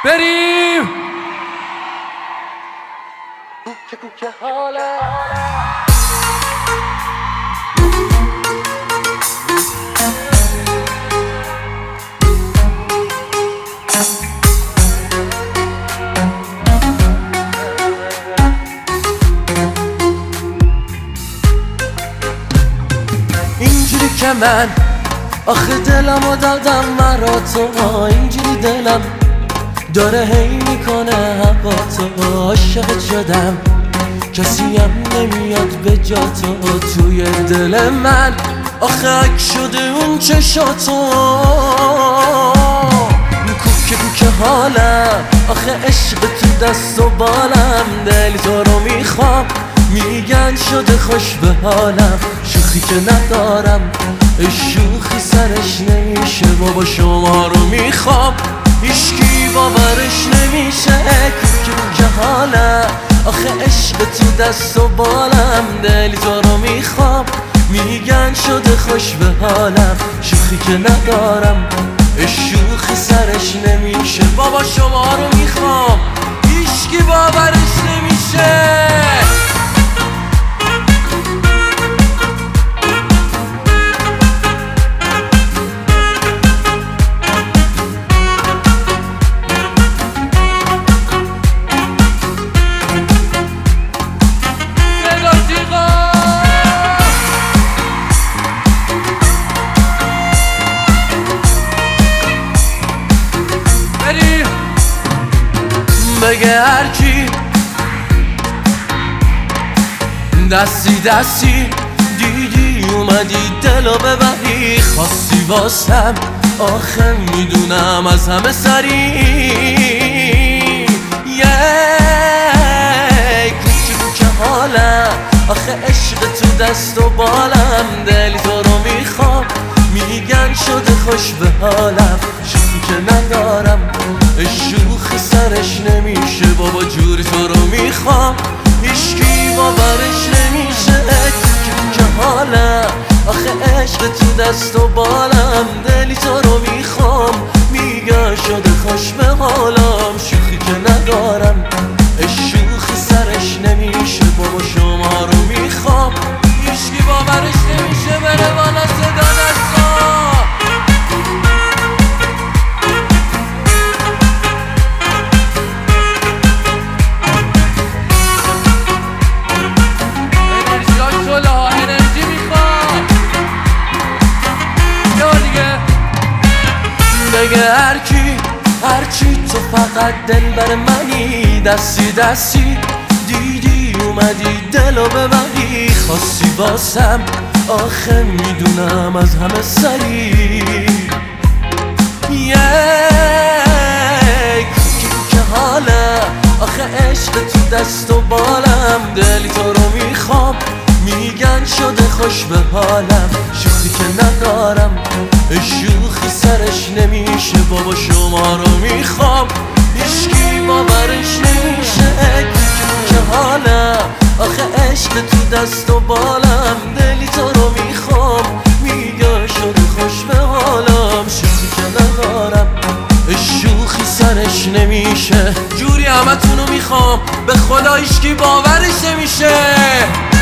بریم. کوکه حاله اینجوری که من آخه دلمو دادم مرا تو، اینجوری دلم داره هی میکنه هوا تو. عاشقت شدم کسیم نمیاد به جا تو، توی دل من آخه اک شده اون چشاتو. کوکه کوکه حالم آخه عشق تو دست و بالم، دل تو رو میخوام میگن شده خوش به حالم. شوخی که ندارم شوخی سرش نمیشه، بابا شما رو میخوام هیچکی باورش نمیشه. کوکه کوکه حالم آخه عشق تو دست و بالم، دل تو رو میخوام میگن شده خوش به حالم. شوخی که ندارم شوخی سرش نمیشه، بابا شما رو میخوام هیچکی باورش نمیشه. بگه هرکی دستی دستی دیدی اومدی دلو ببری، خواستی واسم آخه میدونم از همه سری. کوکه کوکه حالم آخه عشق تو دست و بالم، دل تو رو میخوام میگن شده خوش به حالم. شوخی که ندارم شوخی سرش نمیشه، بابا جوری تو رو میخوام هیچکی باورش نمیشه. کوکه کوکه حالم آخه عشق تو دست و بالم، دلی تو رو میخوام میگن شده خوش به حالم. شوخی که ندارم شوخی سرش نمیشه، بابا شما رو میخوام هیچکی باورش نمیشه. بره بالا صدا دستا بگه هرچی تو فقط دل بر منی، دستی دستی دیدی اومدی دلو ببری، خواستی واسم آخه میدونم از همه سری. کوکه کوکه حالم آخه عشق تو دست و بالم، دلی تو رو میخوام میگن شده خوش به حالم. شوخی که ندارم شوخی سرش نمیشه، بابا شما رو میخوام هیچکی باورش نمیشه. کوکه کوکه حالم آخه عشق تو دست و بالم، دلی تو رو میخوام میگن شده خوش به حالم. شوخی که ندارم شوخی سرش نمیشه، جوری همه تونو میخوام به خدا هیچکی باورش نمیشه.